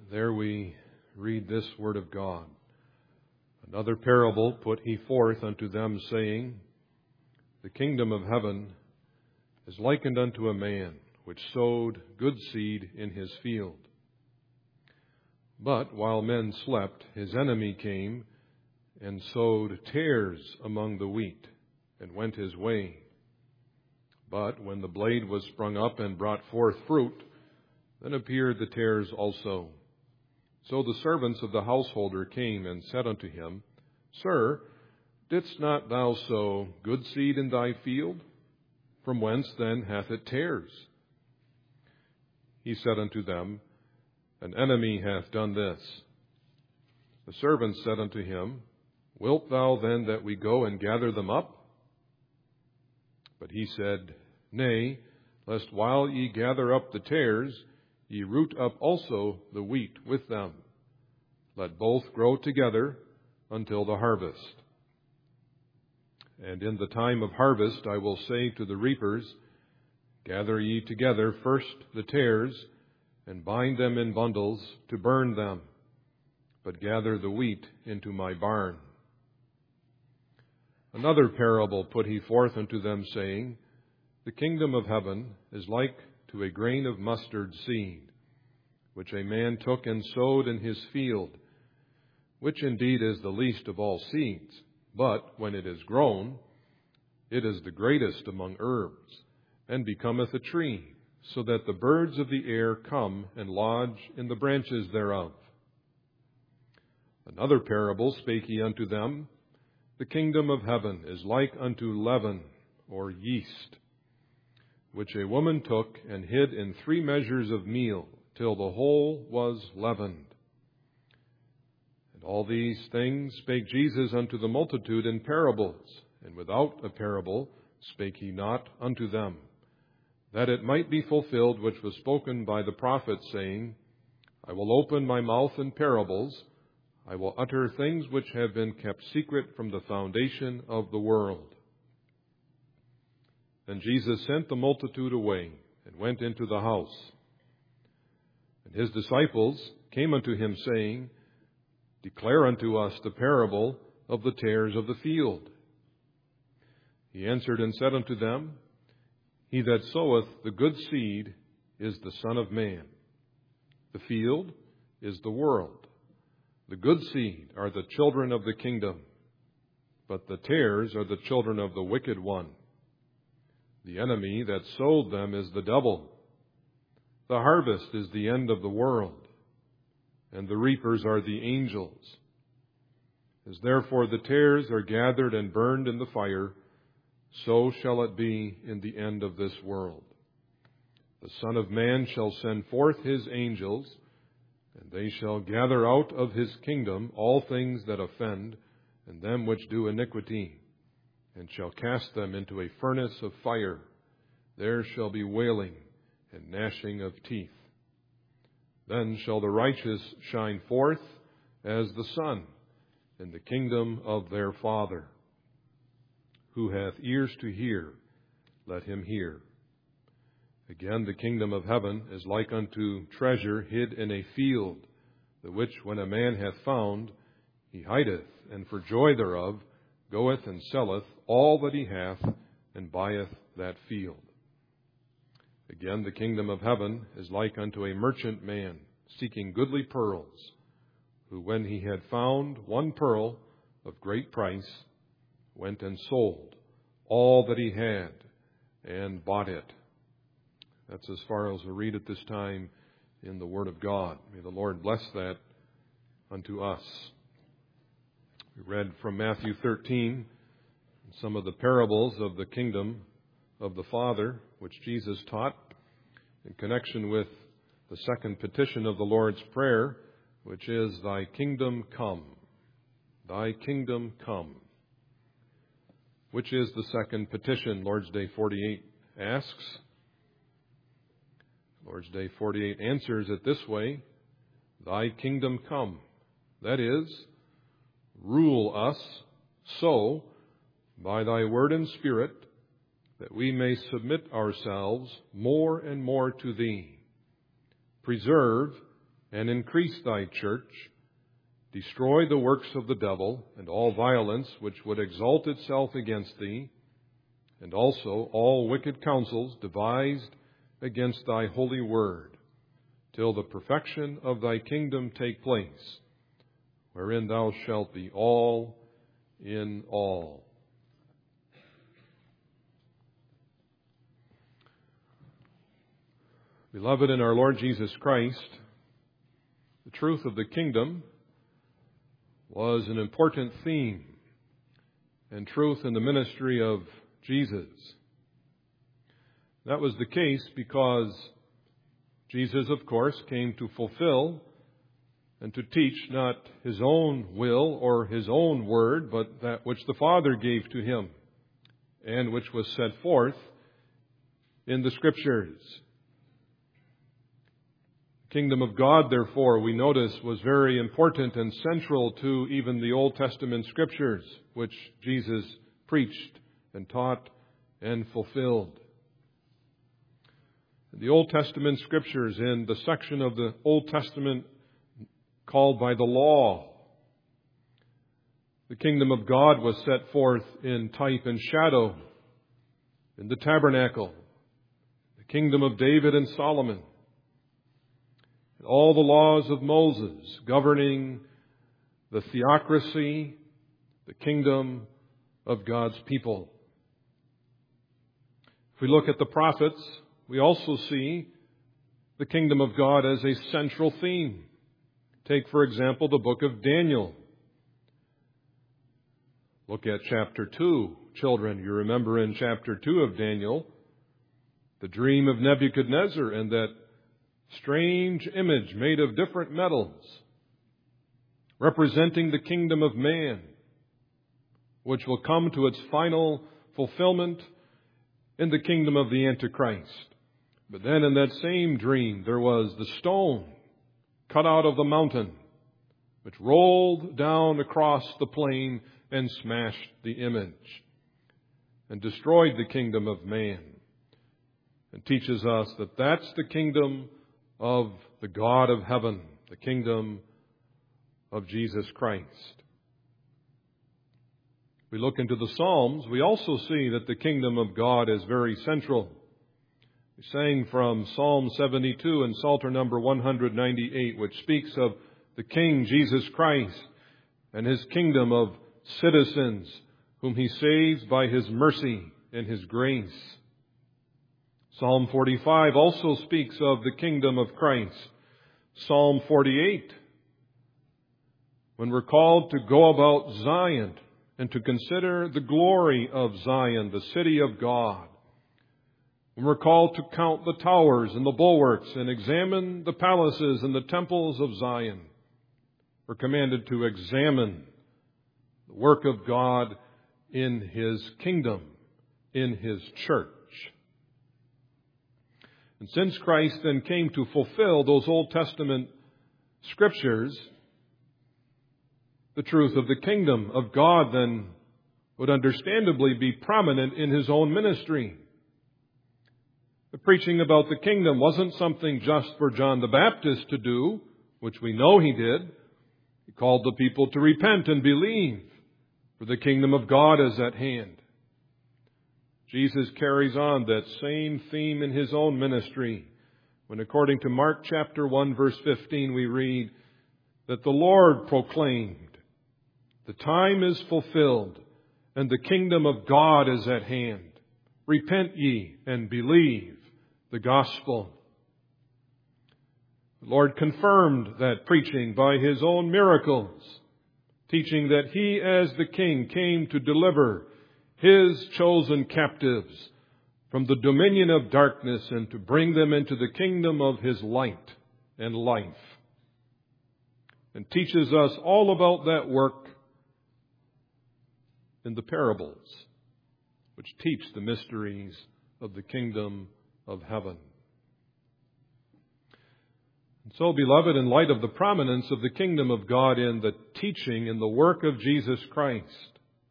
There we read this word of God. Another parable put he forth unto them, saying, The kingdom of heaven is likened unto a man which sowed good seed in his field. But while men slept, his enemy came and sowed tares among the wheat, and went his way. But when the blade was sprung up and brought forth fruit, then appeared the tares also. So the servants of the householder came and said unto him, Sir, didst not thou sow good seed in thy field? From whence then hath it tares? He said unto them, An enemy hath done this. The servants said unto him, Wilt thou then that we go and gather them up? But he said, Nay, lest while ye gather up the tares, ye root up also the wheat with them. Let both grow together until the harvest. And in the time of harvest I will say to the reapers, Gather ye together first the tares, and bind them in bundles to burn them, but gather the wheat into my barn. Another parable put he forth unto them, saying, The kingdom of heaven is like to a grain of mustard seed, which a man took and sowed in his field, which indeed is the least of all seeds, but when it is grown, it is the greatest among herbs, and becometh a tree, so that the birds of the air come and lodge in the branches thereof. Another parable spake he unto them, The kingdom of heaven is like unto leaven, or yeast, which a woman took and hid in 3 measures of meal, till the whole was leavened. And all these things spake Jesus unto the multitude in parables, and without a parable spake he not unto them, that it might be fulfilled which was spoken by the prophet, saying, I will open my mouth in parables, I will utter things which have been kept secret from the foundation of the world. Then Jesus sent the multitude away, and went into the house. And his disciples came unto him, saying, Declare unto us the parable of the tares of the field. He answered and said unto them, He that soweth the good seed is the Son of Man. The field is the world. The good seed are the children of the kingdom, but the tares are the children of the wicked one. The enemy that sowed them is the devil. The harvest is the end of the world, and the reapers are the angels. As therefore the tares are gathered and burned in the fire, so shall it be in the end of this world. The Son of Man shall send forth his angels, and they shall gather out of his kingdom all things that offend, and them which do iniquity, and shall cast them into a furnace of fire. There shall be wailing and gnashing of teeth. Then shall the righteous shine forth as the sun in the kingdom of their Father. Who hath ears to hear, let him hear. Again, the kingdom of heaven is like unto treasure hid in a field, the which when a man hath found, he hideth, and for joy thereof goeth and selleth all that he hath, and buyeth that field. Again, the kingdom of heaven is like unto a merchant man seeking goodly pearls, who when he had found one pearl of great price, went and sold all that he had and bought it. That's as far as we read at this time in the Word of God. May the Lord bless that unto us. We read from Matthew 13 some of the parables of the kingdom of the Father, which Jesus taught in connection with the second petition of the Lord's Prayer, which is, Thy kingdom come. Thy kingdom come. Which is the second petition Lord's Day 48 asks. Lord's Day 48 answers it this way, Thy kingdom come. That is, rule us so by Thy word and Spirit that we may submit ourselves more and more to Thee, preserve and increase thy church. Destroy the works of the devil, and all violence which would exalt itself against thee, and also all wicked counsels devised against thy holy word, till the perfection of thy kingdom take place, wherein thou shalt be all in all. Beloved in our Lord Jesus Christ, the truth of the kingdom was an important theme and truth in the ministry of Jesus. That was the case because Jesus, of course, came to fulfill and to teach not his own will or his own word, but that which the Father gave to him and which was set forth in the Scriptures. Kingdom of God, therefore, we notice, was very important and central to even the Old Testament Scriptures, which Jesus preached and taught and fulfilled. The Old Testament Scriptures, in the section of the Old Testament called by the law, the kingdom of God was set forth in type and shadow in the tabernacle, the kingdom of David and Solomon, all the laws of Moses governing the theocracy, the kingdom of God's people. If we look at the prophets, we also see the kingdom of God as a central theme. Take, for example, the book of Daniel. Look at chapter 2. Children, you remember in chapter 2 of Daniel, the dream of Nebuchadnezzar and that strange image made of different metals, representing the kingdom of man, which will come to its final fulfillment in the kingdom of the Antichrist. But then in that same dream, there was the stone cut out of the mountain, which rolled down across the plain and smashed the image and destroyed the kingdom of man. And teaches us that that's the kingdom of the God of heaven, the kingdom of Jesus Christ. We look into the Psalms, we also see that the kingdom of God is very central. We sang from Psalm 72 and Psalter number 198, which speaks of the King Jesus Christ and his kingdom of citizens whom he saves by his mercy and his grace. Psalm 45 also speaks of the kingdom of Christ. Psalm 48, when we're called to go about Zion and to consider the glory of Zion, the city of God. When we're called to count the towers and the bulwarks and examine the palaces and the temples of Zion, we're commanded to examine the work of God in his kingdom, in his church. And since Christ then came to fulfill those Old Testament Scriptures, the truth of the kingdom of God then would understandably be prominent in his own ministry. The preaching about the kingdom wasn't something just for John the Baptist to do, which we know he did. He called the people to repent and believe, for the kingdom of God is at hand. Jesus carries on that same theme in his own ministry when, according to Mark chapter 1, verse 15, we read that the Lord proclaimed, "The time is fulfilled, and the kingdom of God is at hand. Repent ye and believe the gospel." The Lord confirmed that preaching by his own miracles, teaching that he as the King came to deliver his chosen captives from the dominion of darkness and to bring them into the kingdom of his light and life. And teaches us all about that work in the parables, which teach the mysteries of the kingdom of heaven. And so, beloved, in light of the prominence of the kingdom of God in the teaching and the work of Jesus Christ,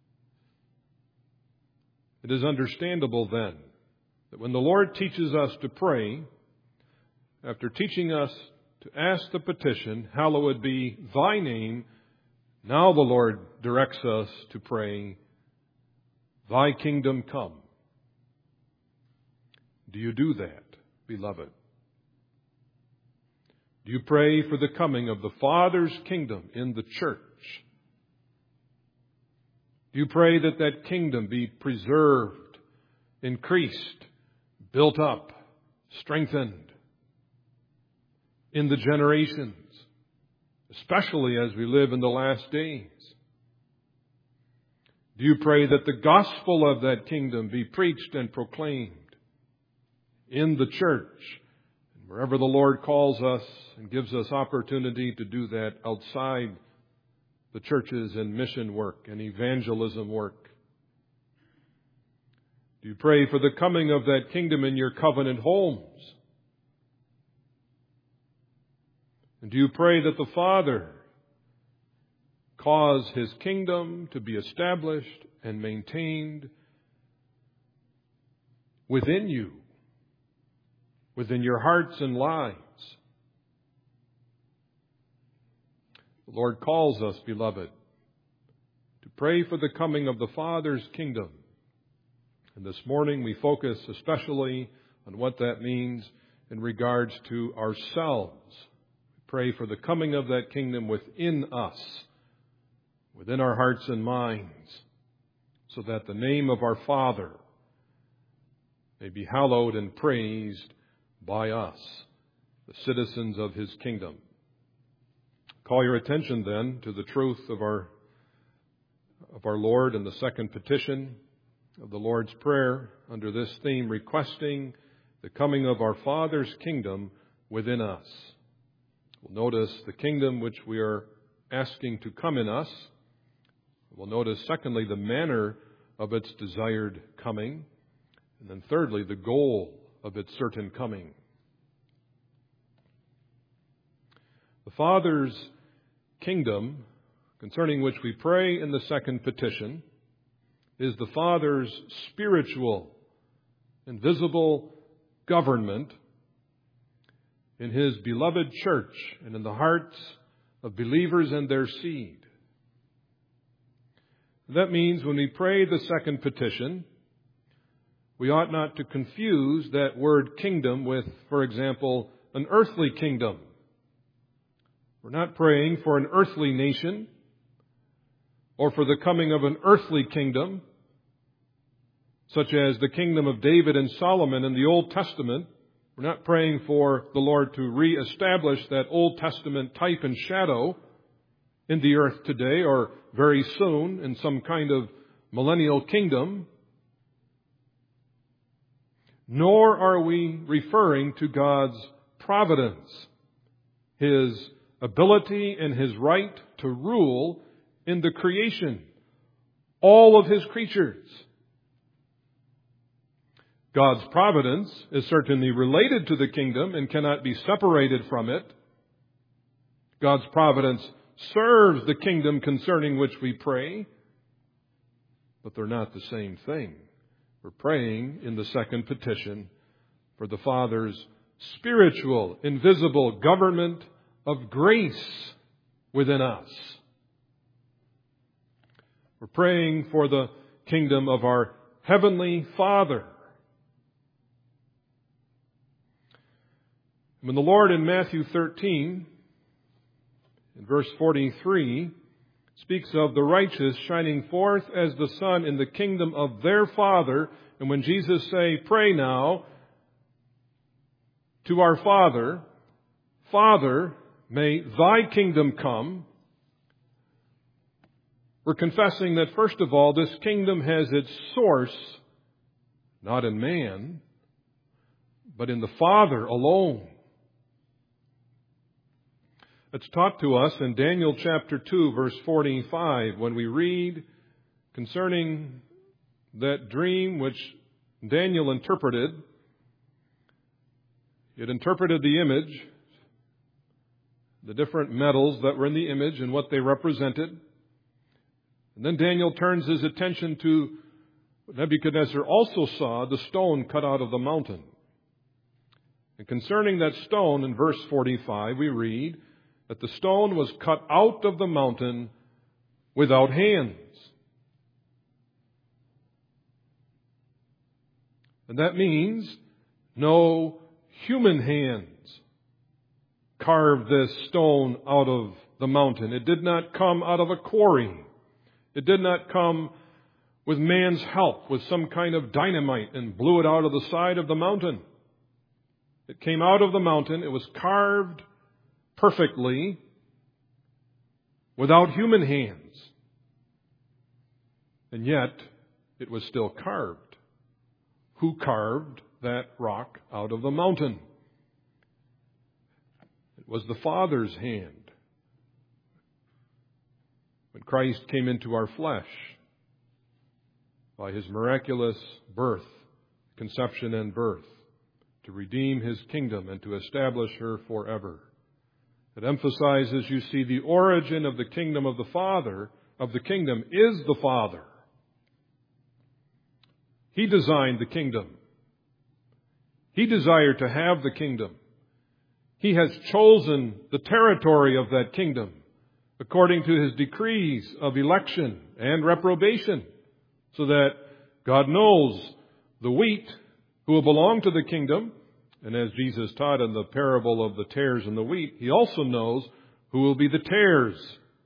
it is understandable then that when the Lord teaches us to pray, after teaching us to ask the petition, hallowed be thy name, now the Lord directs us to pray, thy kingdom come. Do you do that, beloved? Do you pray for the coming of the Father's kingdom in the church? Do you pray that that kingdom be preserved, increased, built up, strengthened in the generations, especially as we live in the last days? Do you pray that the gospel of that kingdom be preached and proclaimed in the church, and wherever the Lord calls us and gives us opportunity to do that outside the churches and mission work and evangelism work? Do you pray for the coming of that kingdom in your covenant homes? And do you pray that the Father cause His kingdom to be established and maintained within you, within your hearts and lives? The Lord calls us, beloved, to pray for the coming of the Father's kingdom. And this morning we focus especially on what that means in regards to ourselves. We pray for the coming of that kingdom within us, within our hearts and minds, so that the name of our Father may be hallowed and praised by us, the citizens of His kingdom. Call your attention then to the truth of our Lord in the second petition of the Lord's Prayer under this theme, requesting the coming of our Father's kingdom within us. We'll notice the kingdom which we are asking to come in us. We'll notice, secondly, the manner of its desired coming. And then thirdly, the goal of its certain coming. The Father's kingdom, concerning which we pray in the second petition, is the Father's spiritual, invisible government in His beloved church and in the hearts of believers and their seed. That means when we pray the second petition, we ought not to confuse that word kingdom with, for example, an earthly kingdom. We're not praying for an earthly nation or for the coming of an earthly kingdom, such as the kingdom of David and Solomon in the Old Testament. We're not praying for the Lord to reestablish that Old Testament type and shadow in the earth today or very soon in some kind of millennial kingdom. Nor are we referring to God's providence, His ability and His right to rule in the creation, all of His creatures. God's providence is certainly related to the kingdom and cannot be separated from it. God's providence serves the kingdom concerning which we pray, but they're not the same thing. We're praying in the second petition for the Father's spiritual, invisible government of grace within us. We're praying for the kingdom of our Heavenly Father. When the Lord in Matthew 13, in verse 43, speaks of the righteous shining forth as the sun in the kingdom of their Father, and when Jesus say, pray now to our Father, Father, may thy kingdom come, we're confessing that, first of all, this kingdom has its source not in man, but in the Father alone. It's taught to us in Daniel chapter 2, verse 45, when we read concerning that dream which Daniel interpreted. It interpreted the image, the different metals that were in the image and what they represented. And then Daniel turns his attention to what Nebuchadnezzar also saw, the stone cut out of the mountain. And concerning that stone, in verse 45, we read that the stone was cut out of the mountain without hands. And that means no human hands carved this stone out of the mountain. It did not come out of a quarry. It did not come with man's help, with some kind of dynamite and blew it out of the side of the mountain. It came out of the mountain. It was carved perfectly without human hands. And yet, it was still carved. Who carved that rock out of the mountain? It was the Father's hand. When Christ came into our flesh, by His miraculous birth, conception and birth, to redeem His kingdom and to establish her forever. It emphasizes, you see, the origin of the kingdom of the Father, of the kingdom, is the Father. He designed the kingdom. He desired to have the kingdom. He has chosen the territory of that kingdom according to His decrees of election and reprobation, so that God knows the wheat who will belong to the kingdom. And as Jesus taught in the parable of the tares and the wheat, He also knows who will be the tares,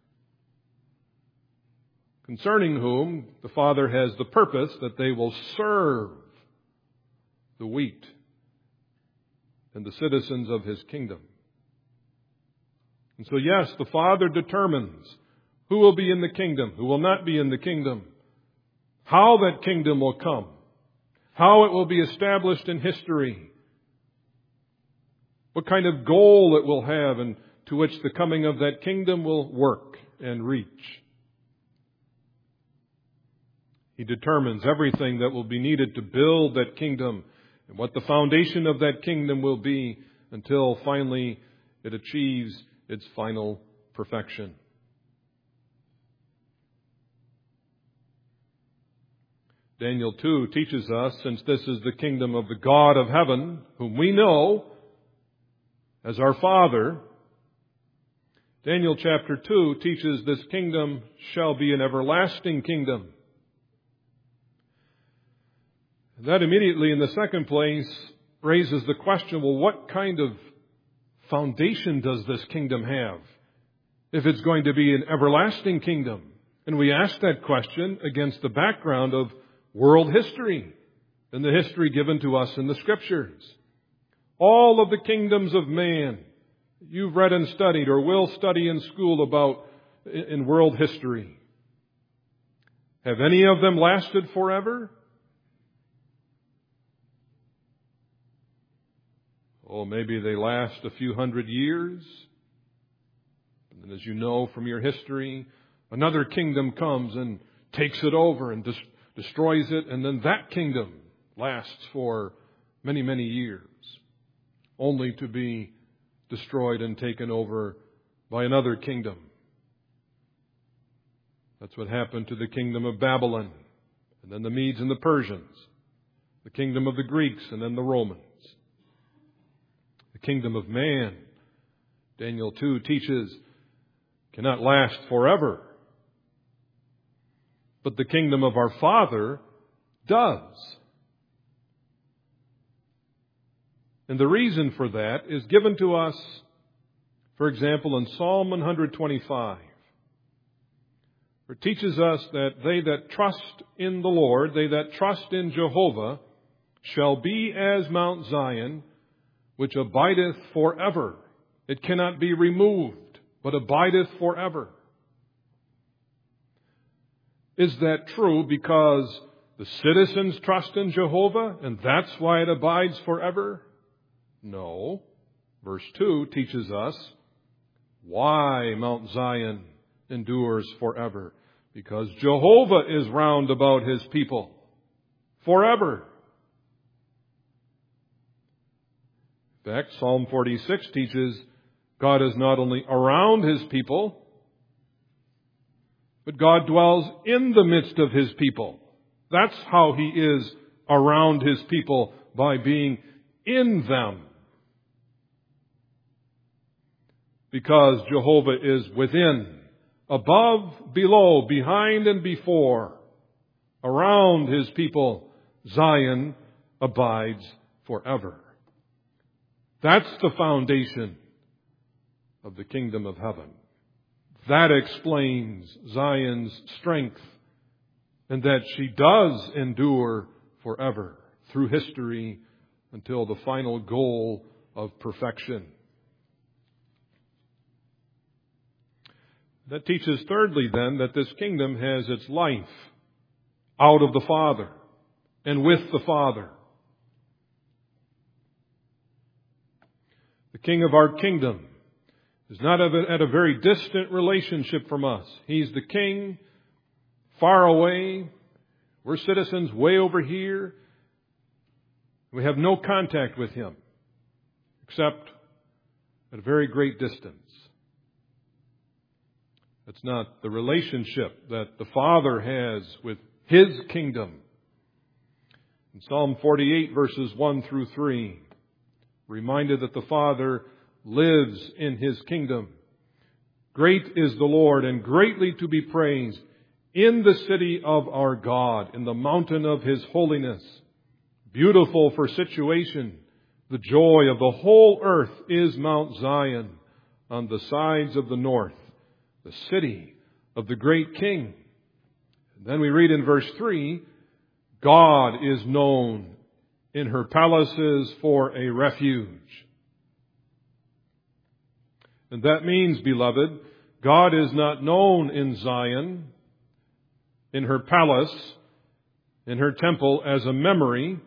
concerning whom the Father has the purpose that they will serve the wheat and the citizens of His kingdom. And so, yes, the Father determines who will be in the kingdom, who will not be in the kingdom, how that kingdom will come, how it will be established in history, what kind of goal it will have, and to which the coming of that kingdom will work and reach. He determines everything that will be needed to build that kingdom and what the foundation of that kingdom will be until finally it achieves its final perfection. Daniel 2 teaches us, since this is the kingdom of the God of heaven, whom we know as our Father, Daniel chapter 2 teaches this kingdom shall be an everlasting kingdom. That immediately, in the second place, raises the question, well, what kind of foundation does this kingdom have if it's going to be an everlasting kingdom? And we ask that question against the background of world history and the history given to us in the Scriptures. All of the kingdoms of man you've read and studied or will study in school about in world history. Have any of them lasted forever? Oh, maybe they last a few hundred years. And as you know from your history, another kingdom comes and takes it over and destroys it, and then that kingdom lasts for many, many years, only to be destroyed and taken over by another kingdom. That's what happened to the kingdom of Babylon, and then the Medes and the Persians, the kingdom of the Greeks, and then the Romans. The kingdom of man, Daniel 2 teaches, cannot last forever. But the kingdom of our Father does. And the reason for that is given to us, for example, in Psalm 125. Where it teaches us that they that trust in the Lord, they that trust in Jehovah, shall be as Mount Zion, which abideth forever. It cannot be removed, but abideth forever. Is that true because the citizens trust in Jehovah and that's why it abides forever? No. Verse 2 teaches us why Mount Zion endures forever. Because Jehovah is round about His people forever. In fact, Psalm 46 teaches God is not only around His people, but God dwells in the midst of His people. That's how He is around His people, by being in them. because Jehovah is within, above, below, behind, and before. Around His people, Zion abides forever. That's the foundation of the kingdom of heaven. That explains Zion's strength, and that she does endure forever through history until the final goal of perfection. That teaches, thirdly, then, that this kingdom has its life out of the Father and with the Father. The King of our kingdom is not at a very distant relationship from us. He's the King far away. We're citizens way over here. We have no contact with Him except at a very great distance. That's not the relationship that the Father has with His kingdom. In Psalm 48, verses 1 through 3, reminded that the Father lives in His kingdom. Great is the Lord, and greatly to be praised in the city of our God, in the mountain of His holiness. Beautiful for situation, the joy of the whole earth is Mount Zion on the sides of the north, the city of the great King. And then we read in verse 3, God is known in her palaces for a refuge. And that means, beloved, God is not known in Zion, in her palace, in her temple as a memory.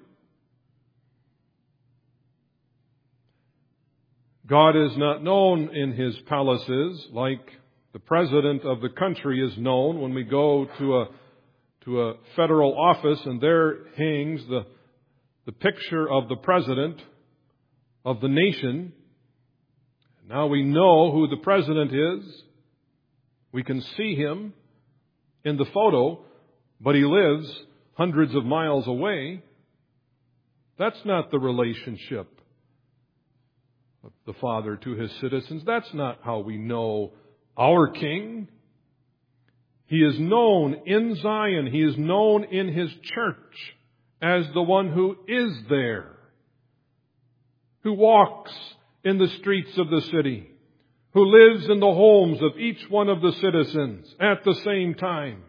God is not known in His palaces like the president of the country is known when we go to a federal office and there hangs the picture of the president of the nation. Now we know who the president is. We can see him in the photo, but he lives hundreds of miles away. That's not the relationship of the Father to His citizens. That's not how we know our King. He is known in Zion. He is known in His church as the one who is there, who walks in the streets of the city, who lives in the homes of each one of the citizens at the same time.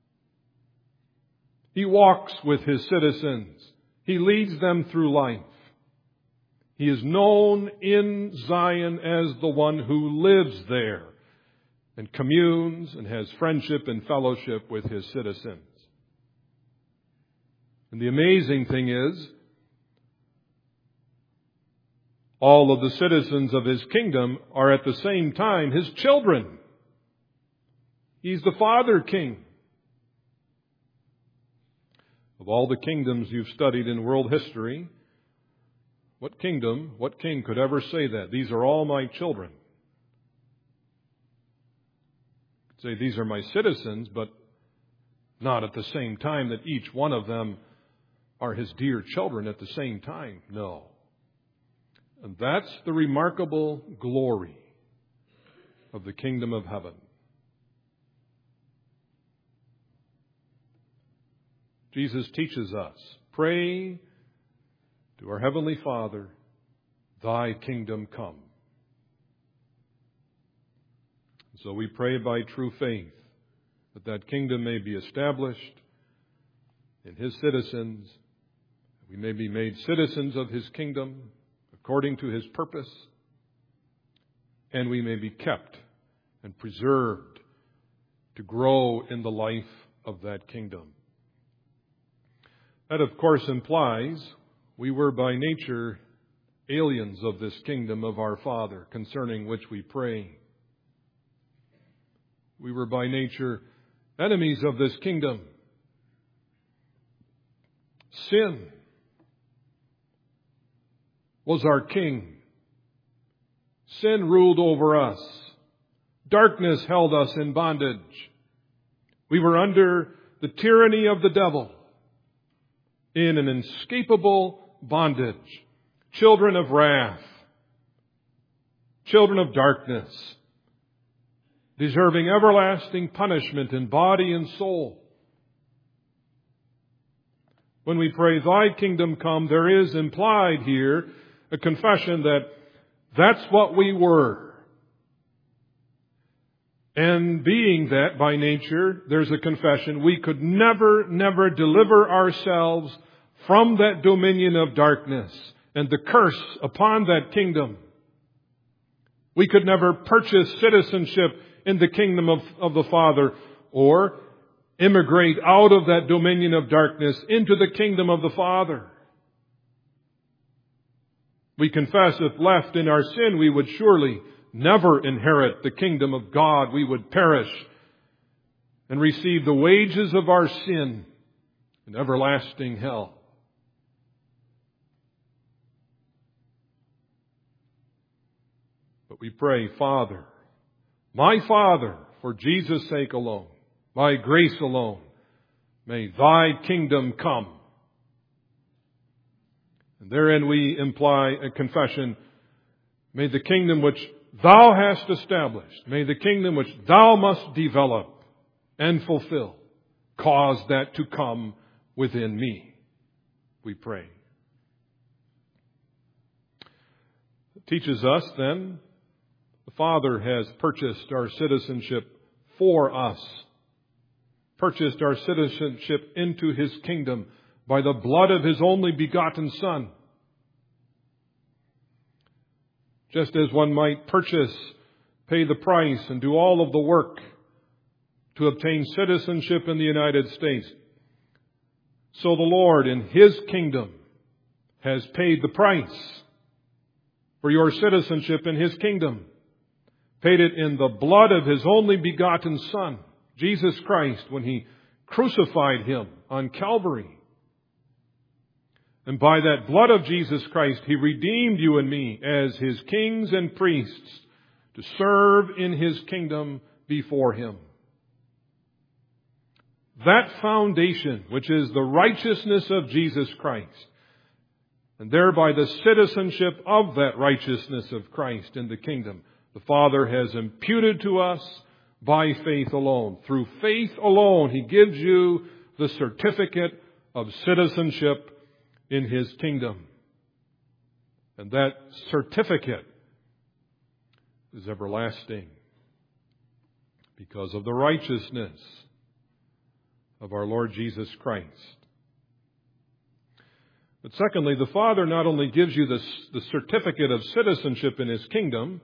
He walks with His citizens. He leads them through life. He is known in Zion as the one who lives there and communes and has friendship and fellowship with His citizens. And the amazing thing is, all of the citizens of His kingdom are at the same time His children. He's the Father King. Of all the kingdoms you've studied in world history, what king could ever say that? These are all my children. Say these are my citizens, but not at the same time that each one of them are His dear children at the same time. No. And that's the remarkable glory of the kingdom of heaven. Jesus teaches us, pray to our Heavenly Father, Thy kingdom come. So we pray by true faith that kingdom may be established in His citizens. We may be made citizens of His kingdom according to His purpose, and we may be kept and preserved to grow in the life of that kingdom. That, of course, implies we were by nature aliens of this kingdom of our Father, concerning which we pray. We were by nature enemies of this kingdom. Sin was our king. Sin ruled over us. Darkness held us in bondage. We were under the tyranny of the devil in an inescapable bondage. Children of wrath. children of darkness, deserving everlasting punishment in body and soul. When we pray, Thy kingdom come, there is implied here a confession that that's what we were. And being that by nature, there's a confession, we could never deliver ourselves from that dominion of darkness and the curse upon that kingdom. We could never purchase citizenship in the kingdom of the Father or immigrate out of that dominion of darkness into the kingdom of the Father. We confess if left in our sin, we would surely never inherit the kingdom of God. We would perish and receive the wages of our sin in everlasting hell. But we pray, Father, my Father, for Jesus' sake alone, by grace alone, may Thy kingdom come. And therein we imply a confession, may the kingdom which Thou hast established, may the kingdom which Thou must develop and fulfill, cause that to come within me, we pray. It teaches us then, the Father has purchased our citizenship for us, purchased our citizenship into His kingdom by the blood of His only begotten Son. Just as one might pay the price and do all of the work to obtain citizenship in the United States, so the Lord in His kingdom has paid the price for your citizenship in His kingdom. Paid it in the blood of His only begotten Son, Jesus Christ, when He crucified Him on Calvary. And by that blood of Jesus Christ, He redeemed you and me as His kings and priests to serve in His kingdom before Him. That foundation, which is the righteousness of Jesus Christ, and thereby the citizenship of that righteousness of Christ in the kingdom, the Father has imputed to us by faith alone. Through faith alone, He gives you the certificate of citizenship in His kingdom. And that certificate is everlasting because of the righteousness of our Lord Jesus Christ. But secondly, the Father not only gives you the certificate of citizenship in His kingdom,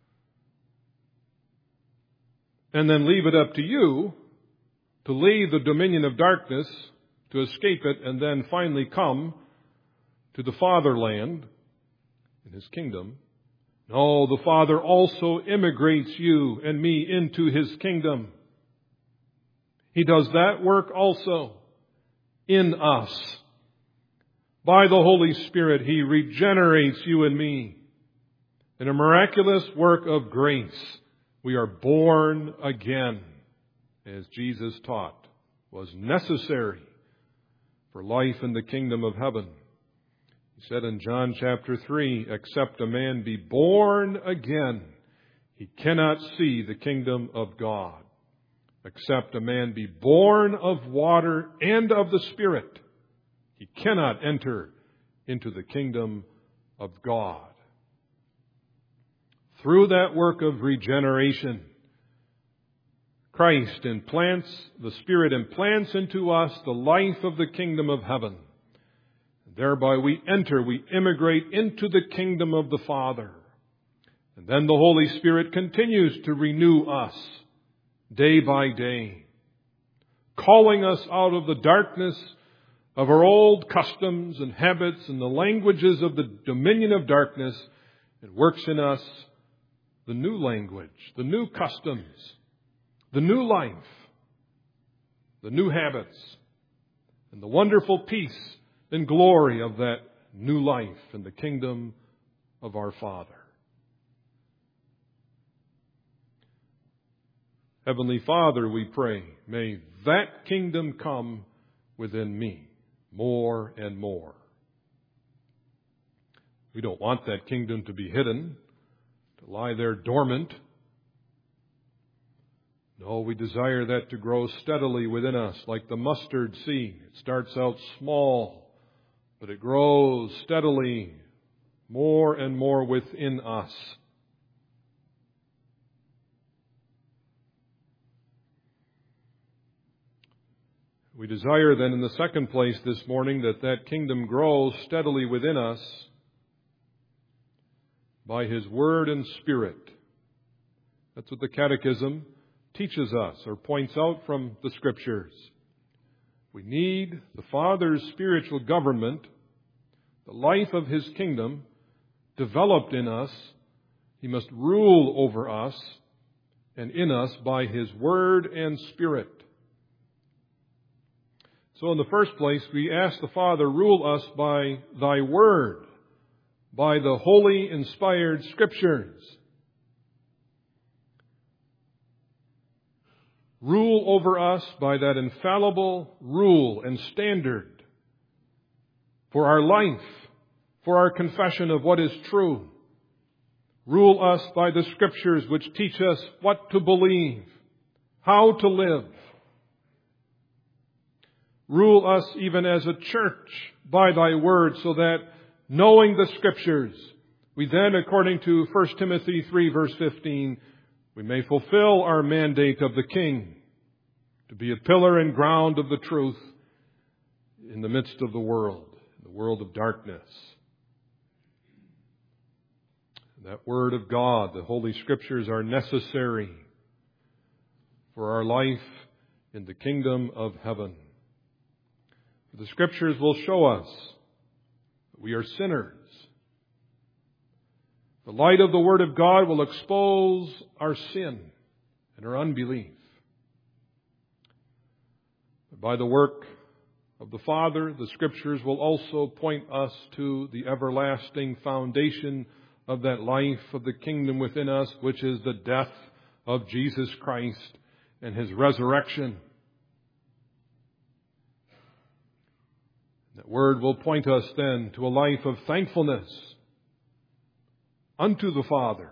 and then leave it up to you to leave the dominion of darkness, to escape it, and then finally come to the fatherland in His kingdom. No, the Father also immigrates you and me into His kingdom. He does that work also in us. By the Holy Spirit, He regenerates you and me. In a miraculous work of grace, we are born again, as Jesus taught, was necessary for life in the kingdom of heaven. He said in John chapter 3, except a man be born again, he cannot see the kingdom of God. Except a man be born of water and of the Spirit, he cannot enter into the kingdom of God. Through that work of regeneration, Christ implants, the Spirit implants into us the life of the kingdom of heaven. Thereby we immigrate into the kingdom of the Father. And then the Holy Spirit continues to renew us day by day, calling us out of the darkness of our old customs and habits and the languages of the dominion of darkness, and works in us the new language, the new customs, the new life, the new habits, and the wonderful peace and glory of that new life in the kingdom of our Father. Heavenly Father, we pray, may that kingdom come within me more and more. We don't want that kingdom to be hidden, to lie there dormant. No, we desire that to grow steadily within us, like the mustard seed. It starts out small, but it grows steadily more and more within us. We desire then in the second place this morning that kingdom grows steadily within us by His Word and Spirit. That's what the Catechism teaches us or points out from the Scriptures. We need the Father's spiritual government, the life of His kingdom, developed in us. He must rule over us and in us by His Word and Spirit. So in the first place, we ask the Father, rule us by Thy Word, by the holy, inspired Scriptures. Rule over us by that infallible rule and standard for our life, for our confession of what is true. Rule us by the Scriptures which teach us what to believe, how to live. Rule us even as a church by Thy Word, so that knowing the Scriptures, we then, according to 1 Timothy 3 verse 15, we may fulfill our mandate of the King to be a pillar and ground of the truth in the midst of the world of darkness. That Word of God, the Holy Scriptures, are necessary for our life in the kingdom of heaven. The Scriptures will show us that we are sinners. The light of the Word of God will expose our sin and our unbelief. But by the work of the Father, the Scriptures will also point us to the everlasting foundation of that life of the kingdom within us, which is the death of Jesus Christ and His resurrection. That Word will point us then to a life of thankfulness unto the Father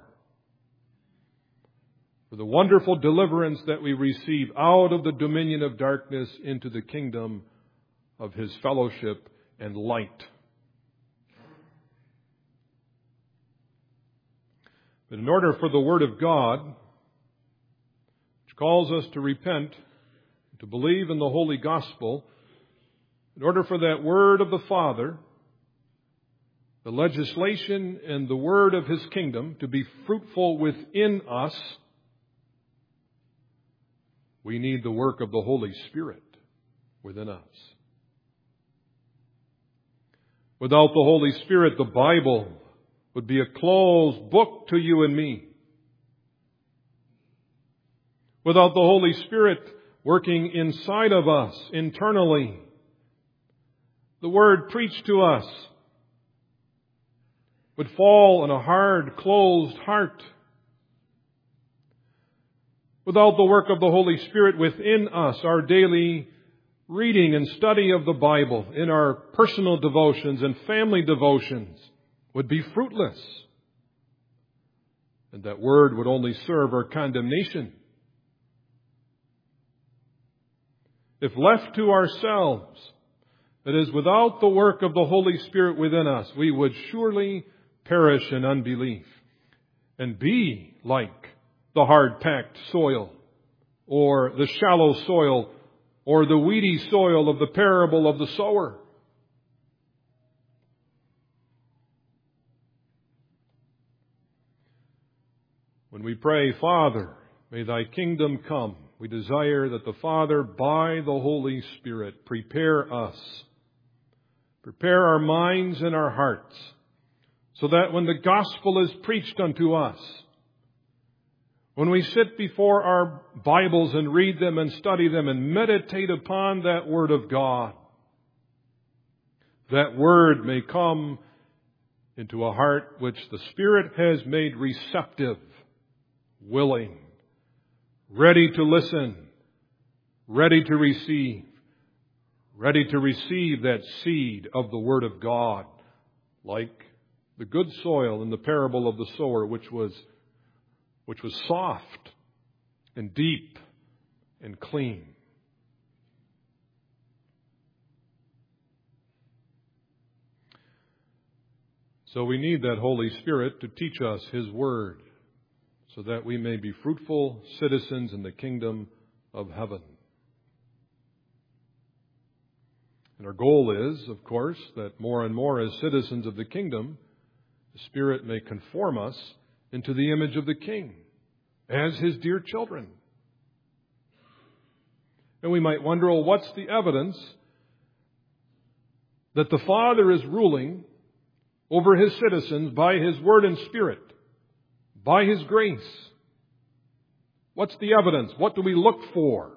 for the wonderful deliverance that we receive out of the dominion of darkness into the kingdom of His fellowship and light. But in order for the Word of God, which calls us to repent, to believe in the Holy Gospel, in order for that Word of the Father, the legislation and the Word of His kingdom to be fruitful within us, we need the work of the Holy Spirit within us. Without the Holy Spirit, the Bible would be a closed book to you and me. Without the Holy Spirit working inside of us internally, the Word preached to us would fall on a hard, closed heart. Without the work of the Holy Spirit within us, our daily reading and study of the Bible in our personal devotions and family devotions would be fruitless. And that Word would only serve our condemnation. If left to ourselves, that is, without the work of the Holy Spirit within us, we would surely perish in unbelief and be like the hard-packed soil or the shallow soil or the weedy soil of the parable of the sower. When we pray, Father, may Thy kingdom come, we desire that the Father, by the Holy Spirit, prepare us. Prepare our minds and our hearts, so that when the gospel is preached unto us, when we sit before our Bibles and read them and study them and meditate upon that Word of God, that Word may come into a heart which the Spirit has made receptive, willing, ready to listen, ready to receive that seed of the Word of God, like the good soil in the parable of the sower, which was which was soft and deep and clean. So we need that Holy Spirit to teach us His Word so that we may be fruitful citizens in the kingdom of heaven. And our goal is, of course, that more and more as citizens of the kingdom, the Spirit may conform us into the image of the King as His dear children. And we might wonder, well, what's the evidence that the Father is ruling over His citizens by His Word and Spirit, by His grace? What's the evidence? What do we look for?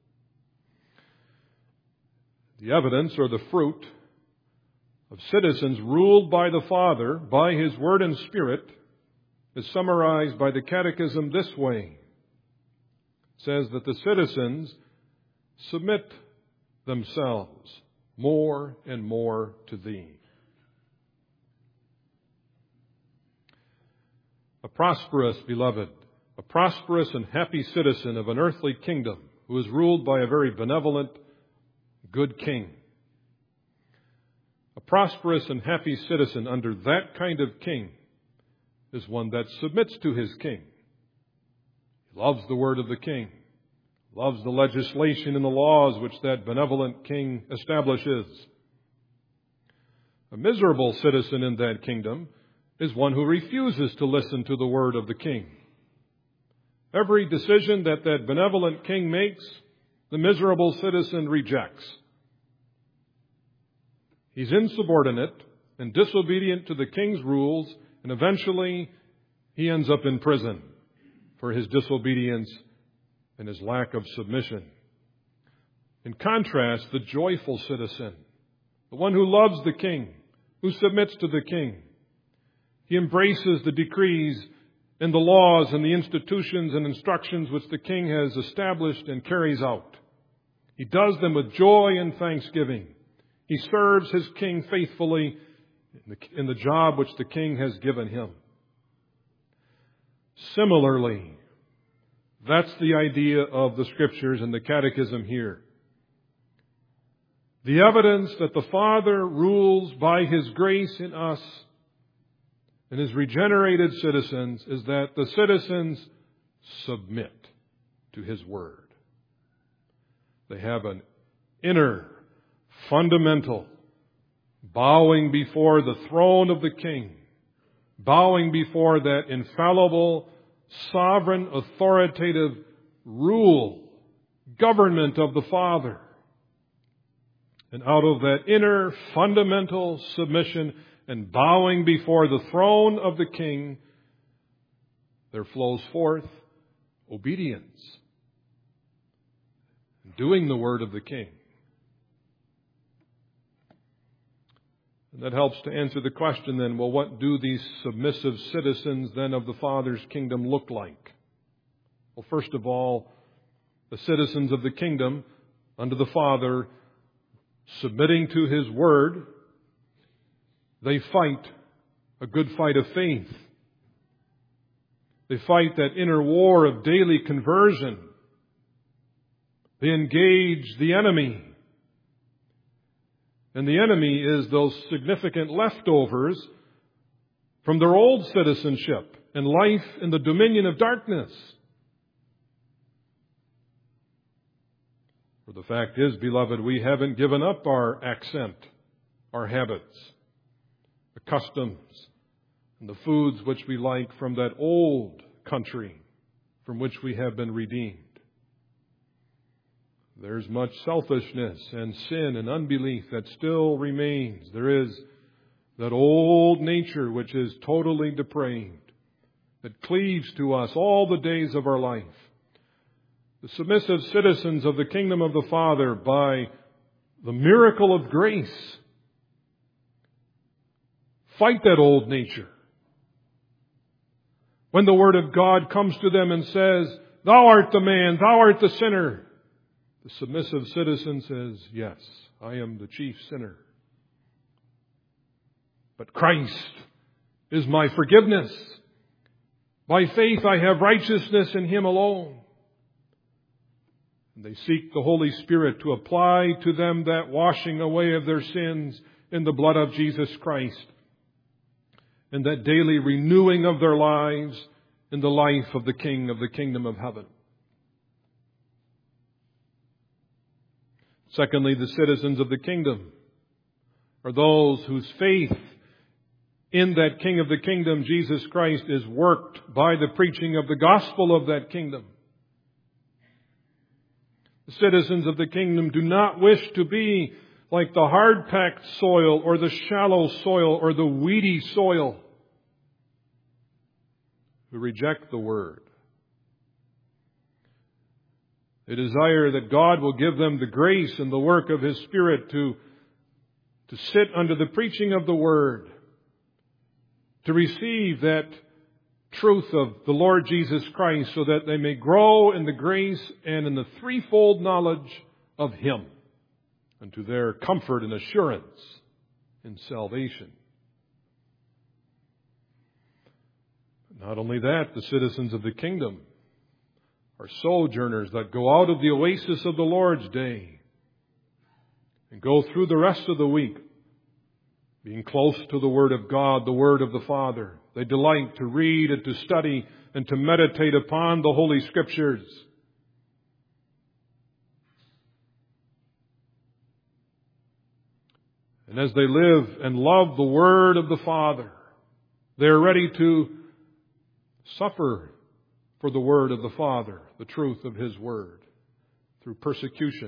The evidence or the fruit of citizens ruled by the Father, by His Word and Spirit, is summarized by the Catechism this way. It says that the citizens submit themselves more and more to Thee. A prosperous, beloved, a prosperous and happy citizen of an earthly kingdom who is ruled by a very benevolent, good king. A prosperous and happy citizen under that kind of king is one that submits to his king. He loves the word of the king, loves the legislation and the laws which that benevolent king establishes. A miserable citizen in that kingdom is one who refuses to listen to the word of the king. Every decision that benevolent king makes, the miserable citizen rejects. He's insubordinate and disobedient to the king's rules, and eventually he ends up in prison for his disobedience and his lack of submission. In contrast, the joyful citizen, the one who loves the king, who submits to the king, he embraces the decrees and the laws and the institutions and instructions which the king has established and carries out. He does them with joy and thanksgiving. He serves his king faithfully in the job which the king has given him. Similarly, that's the idea of the Scriptures and the Catechism here. The evidence that the Father rules by His grace in us and His regenerated citizens is that the citizens submit to His Word. They have an inner, fundamental bowing before the throne of the King, bowing before that infallible, sovereign, authoritative rule, government of the Father. And out of that inner, fundamental submission and bowing before the throne of the King, there flows forth obedience, doing the word of the King. And that helps to answer the question then, well, what do these submissive citizens then of the Father's kingdom look like? Well, first of all, the citizens of the kingdom under the Father, submitting to His word, they fight a good fight of faith. They fight that inner war of daily conversion. They engage the enemy. And the enemy is those significant leftovers from their old citizenship and life in the dominion of darkness. For the fact is, beloved, we haven't given up our accent, our habits, the customs, and the foods which we like from that old country from which we have been redeemed. There's much selfishness and sin and unbelief that still remains. There is that old nature which is totally depraved, that cleaves to us all the days of our life. The submissive citizens of the kingdom of the Father, by the miracle of grace, fight that old nature. When the Word of God comes to them and says, "Thou art the man, thou art the sinner," the submissive citizen says, "Yes, I am the chief sinner. But Christ is my forgiveness. By faith I have righteousness in Him alone. And they seek the Holy Spirit to apply to them that washing away of their sins in the blood of Jesus Christ, and that daily renewing of their lives in the life of the King of the kingdom of heaven. Secondly, the citizens of the kingdom are those whose faith in that King of the kingdom, Jesus Christ, is worked by the preaching of the gospel of that kingdom. The citizens of the kingdom do not wish to be like the hard-packed soil or the shallow soil or the weedy soil who reject the word. They desire that God will give them the grace and the work of His Spirit to sit under the preaching of the word, to receive that truth of the Lord Jesus Christ so that they may grow in the grace and in the threefold knowledge of Him, unto their comfort and assurance in salvation. Not only that, the citizens of the kingdom are sojourners that go out of the oasis of the Lord's day and go through the rest of the week being close to the Word of God, the Word of the Father. They delight to read and to study and to meditate upon the Holy Scriptures. And as they live and love the Word of the Father, they are ready to suffer for the Word of the Father, the truth of His Word, through persecution.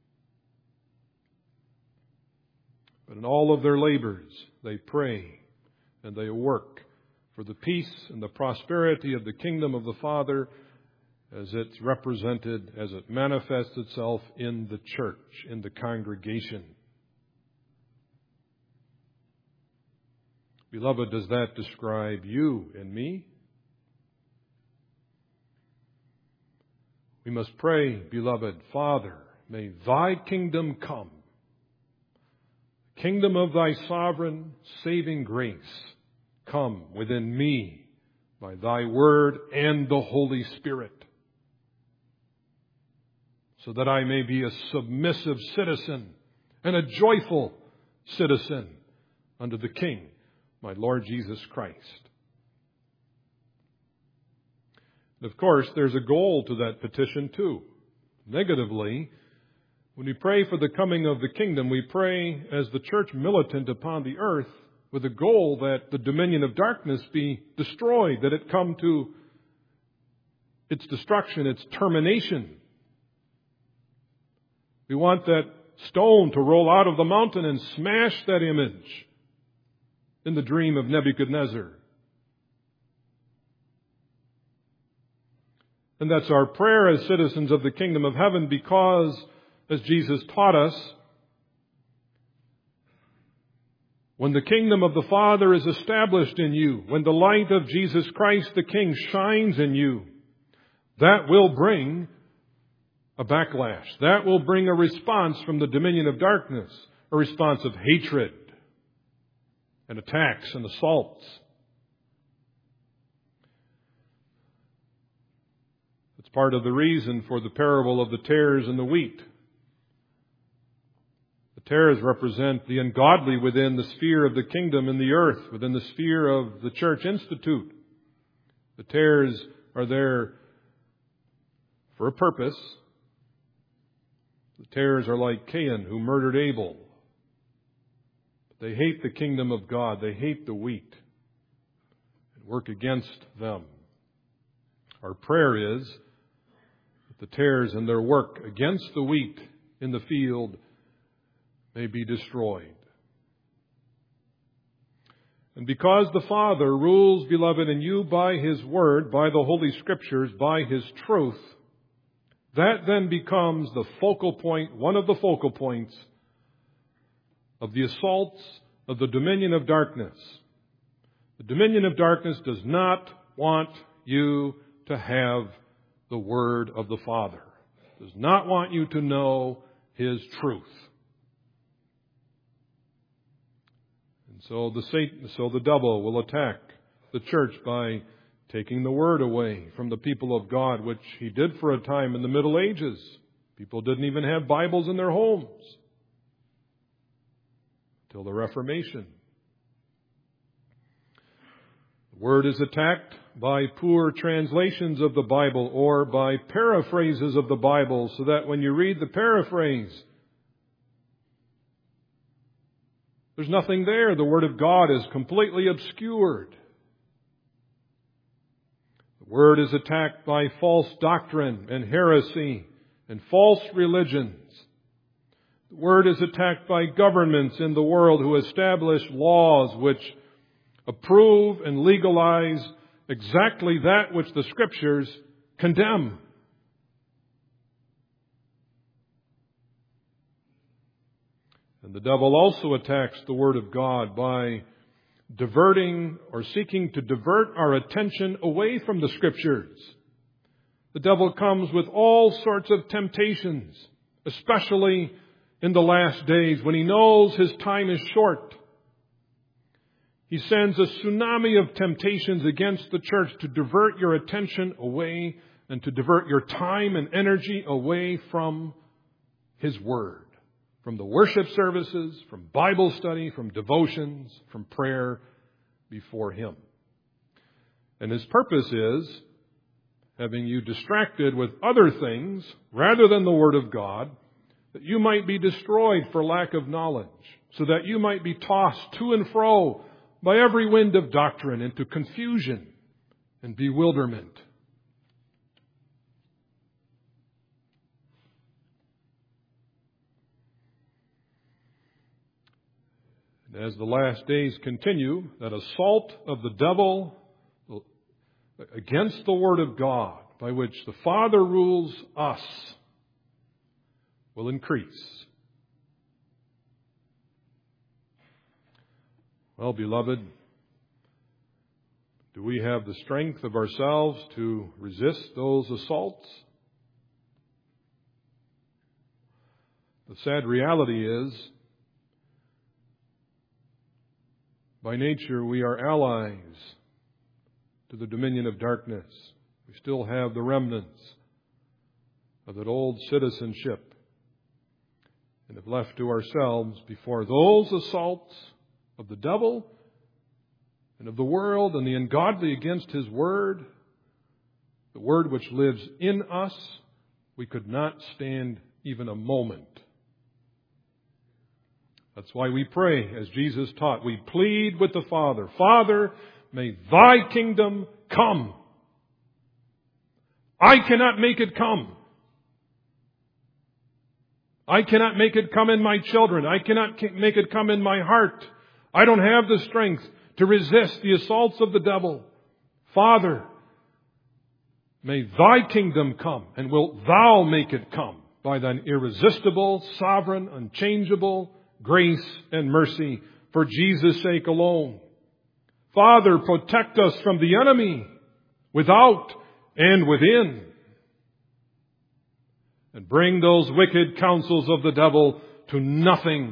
But in all of their labors, they pray and they work for the peace and the prosperity of the kingdom of the Father as it's represented, as it manifests itself in the church, in the congregation. Beloved, does that describe you and me? We must pray, beloved Father, may Thy kingdom come. Kingdom of Thy sovereign, saving grace, come within me by Thy word and the Holy Spirit, so that I may be a submissive citizen and a joyful citizen under the King, my Lord Jesus Christ. And of course, there's a goal to that petition too. Negatively, when we pray for the coming of the kingdom, we pray as the church militant upon the earth with a goal that the dominion of darkness be destroyed, that it come to its destruction, its termination. We want that stone to roll out of the mountain and smash that image in the dream of Nebuchadnezzar. And that's our prayer as citizens of the kingdom of heaven, because, as Jesus taught us, when the kingdom of the Father is established in you, when the light of Jesus Christ the King shines in you, that will bring a backlash. That will bring a response from the dominion of darkness, a response of hatred and attacks and assaults. It's part of the reason for the parable of the tares and the wheat. The tares represent the ungodly within the sphere of the kingdom in the earth, within the sphere of the church institute. The tares are there for a purpose. The tares are like Cain, who murdered Abel. They hate the kingdom of God. They hate the wheat and work against them. Our prayer is that the tares and their work against the wheat in the field may be destroyed. And because the Father rules, beloved, in you by His Word, by the Holy Scriptures, by His truth, that then becomes the focal point, one of the focal points of the assaults of the dominion of darkness. The dominion of darkness does not want you to have the Word of the Father. Does not want you to know His truth. And so the devil will attack the church by taking the Word away from the people of God, which He did for a time in the Middle Ages. People didn't even have Bibles in their homes till the Reformation. The Word is attacked by poor translations of the Bible or by paraphrases of the Bible, so that when you read the paraphrase, there's nothing there. The Word of God is completely obscured. The Word is attacked by false doctrine and heresy and false religions. The Word is attacked by governments in the world who establish laws which approve and legalize exactly that which the Scriptures condemn. And the devil also attacks the Word of God by diverting or seeking to divert our attention away from the Scriptures. The devil comes with all sorts of temptations, especially in the last days when he knows his time is short. He sends a tsunami of temptations against the church to divert your attention away and to divert your time and energy away from His Word, from the worship services, from Bible study, from devotions, from prayer before Him. And his purpose is having you distracted with other things rather than the Word of God, that you might be destroyed for lack of knowledge, so that you might be tossed to and fro by every wind of doctrine into confusion and bewilderment. And as the last days continue, that assault of the devil against the Word of God, by which the Father rules us, will increase. Well, beloved, do we have the strength of ourselves to resist those assaults? The sad reality is, by nature, we are allies to the dominion of darkness. We still have the remnants of that old citizenship. And if left to ourselves before those assaults of the devil and of the world and the ungodly against His Word, the Word which lives in us, we could not stand even a moment. That's why we pray, as Jesus taught. We plead with the Father, Father, may Thy kingdom come. I cannot make it come. I cannot make it come in my children. I cannot make it come in my heart. I don't have the strength to resist the assaults of the devil. Father, may Thy kingdom come, and wilt Thou make it come by Thine irresistible, sovereign, unchangeable grace and mercy for Jesus' sake alone. Father, protect us from the enemy without and within. And bring those wicked counsels of the devil to nothing,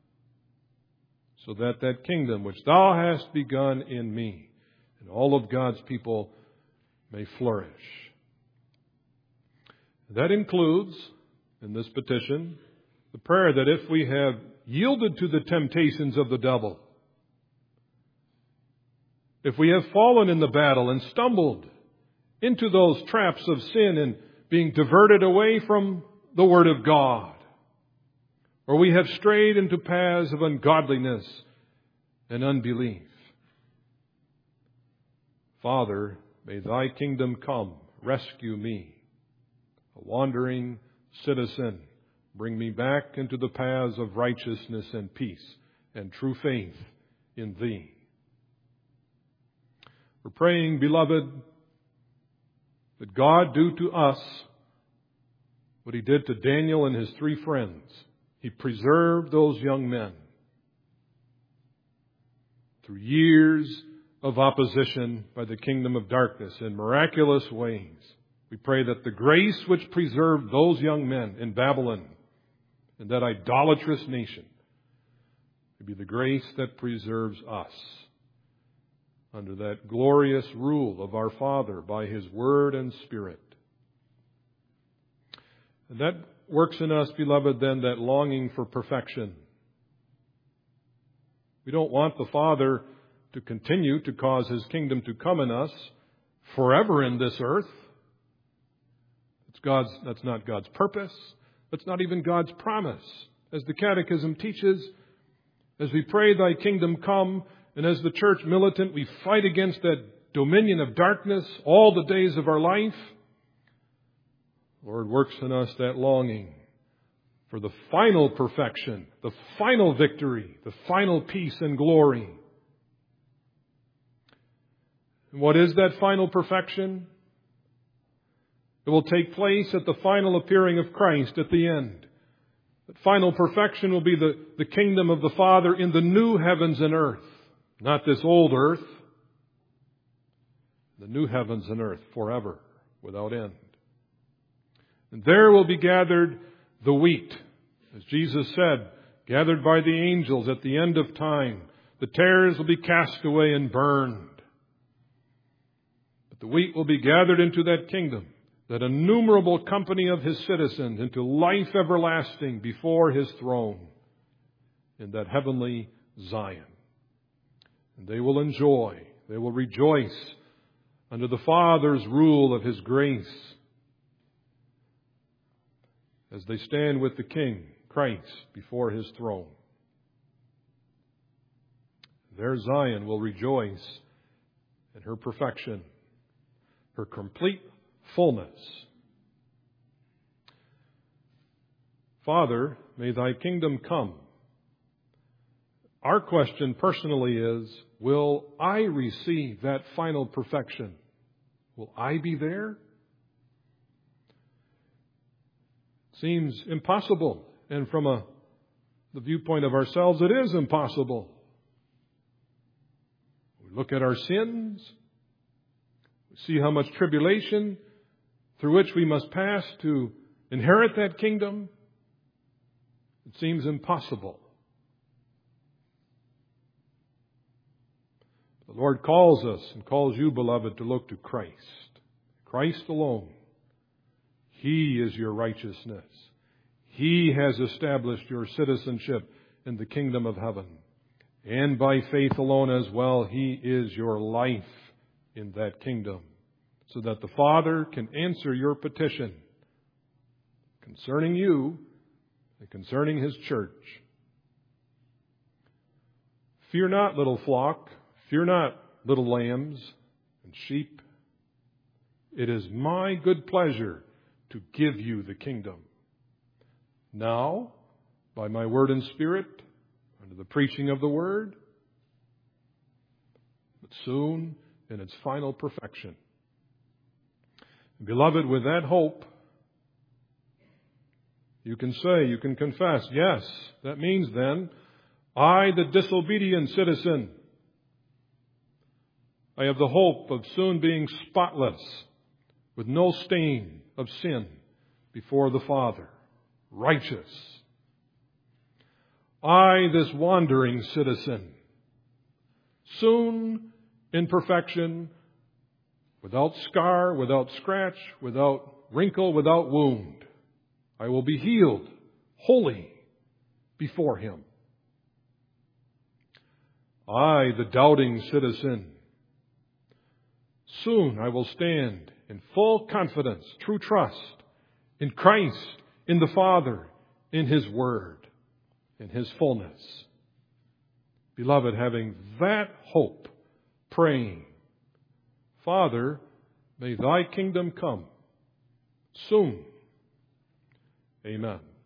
so that that kingdom which Thou hast begun in me and all of God's people may flourish. That includes, in this petition, the prayer that if we have yielded to the temptations of the devil, if we have fallen in the battle and stumbled into those traps of sin and being diverted away from the Word of God, or we have strayed into paths of ungodliness and unbelief, Father, may Thy kingdom come. Rescue me, a wandering citizen. Bring me back into the paths of righteousness and peace and true faith in Thee. We're praying, beloved, that God do to us what He did to Daniel and his 3 friends. He preserved those young men through years of opposition by the kingdom of darkness in miraculous ways. We pray that the grace which preserved those young men in Babylon and that idolatrous nation may be the grace that preserves us under that glorious rule of our Father by His Word and Spirit. And that works in us, beloved, then that longing for perfection. We don't want the Father to continue to cause His kingdom to come in us forever in this earth. That's not God's purpose. That's not even God's promise. As the Catechism teaches, as we pray, Thy kingdom come, and as the church militant, we fight against that dominion of darkness all the days of our life. Lord, works in us that longing for the final perfection, the final victory, the final peace and glory. And what is that final perfection? It will take place at the final appearing of Christ at the end. That final perfection will be the kingdom of the Father in the new heavens and earth. Not this old earth. The new heavens and earth forever, without end. And there will be gathered the wheat, as Jesus said, gathered by the angels at the end of time. The tares will be cast away and burned. But the wheat will be gathered into that kingdom, that innumerable company of His citizens, into life everlasting before His throne in that heavenly Zion. And they will enjoy, they will rejoice under the Father's rule of His grace as they stand with the King, Christ, before His throne. There Zion will rejoice in her perfection, her complete fullness. Father, may Thy kingdom come. Our question personally is, will I receive that final perfection? Will I be there? Seems impossible. And from the viewpoint of ourselves, it is impossible. We look at our sins. We see how much tribulation through which we must pass to inherit that kingdom. It seems impossible. The Lord calls us and calls you, beloved, to look to Christ. Christ alone. He is your righteousness. He has established your citizenship in the kingdom of heaven. And by faith alone as well, He is your life in that kingdom, so that the Father can answer your petition concerning you and concerning His church. Fear not, little flock. Fear not, little lambs and sheep. It is my good pleasure to give you the kingdom. Now, by my word and spirit, under the preaching of the word, but soon in its final perfection. Beloved, with that hope, you can say, you can confess, yes, that means then, I, the disobedient citizen, I have the hope of soon being spotless, with no stain of sin before the Father, righteous. I, this wandering citizen, soon in perfection, without scar, without scratch, without wrinkle, without wound, I will be healed, holy, before Him. I, the doubting citizen, soon I will stand in full confidence, true trust, in Christ, in the Father, in His Word, in His fullness. Beloved, having that hope, praying, Father, may Thy kingdom come soon. Amen.